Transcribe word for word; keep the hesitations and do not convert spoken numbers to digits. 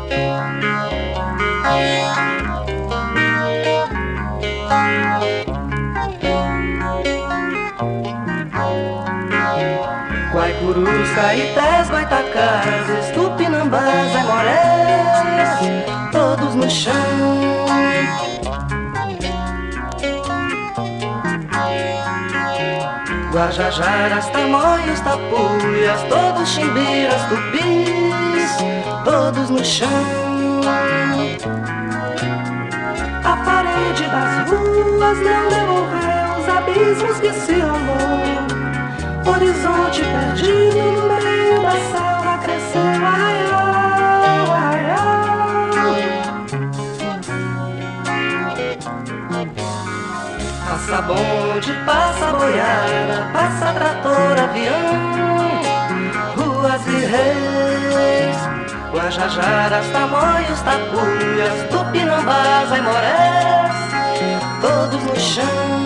Guaicurus, caetés, goitacazes, tupinambás, aimorés, todos no chão. Guajajaras, tamoios, tapuias, todos chimbiras, tupis, todos no chão. A parede das ruas não devolveu os abismos que se rolou. Horizonte perdido no meio da selva cresceu, ai, ai, ai. Passa bonde, passa boiada, passa trator, avião, ruas e reis, guajajaras, tamoios, tapuias, tupinambás, aimorés, todos no chão.